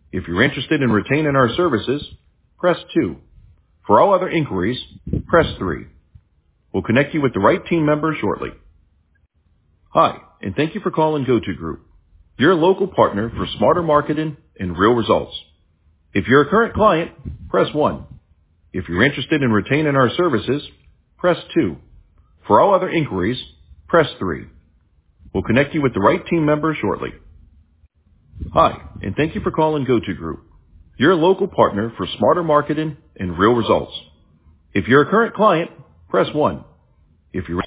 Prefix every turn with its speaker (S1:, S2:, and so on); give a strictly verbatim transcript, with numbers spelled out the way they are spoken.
S1: If you're interested in retaining our services, press two. For all other inquiries, press three. We'll connect you with the right team member shortly. Hi, and thank you for calling GoTo Group, your local partner for smarter marketing and real results. If you're a current client, press one. If you're interested in retaining our services, press two. For all other inquiries, press three. We'll connect you with the right team member shortly. Hi, and thank you for calling GoTo Group, your local partner for smarter marketing and real results. If you're a current client, press one. If you're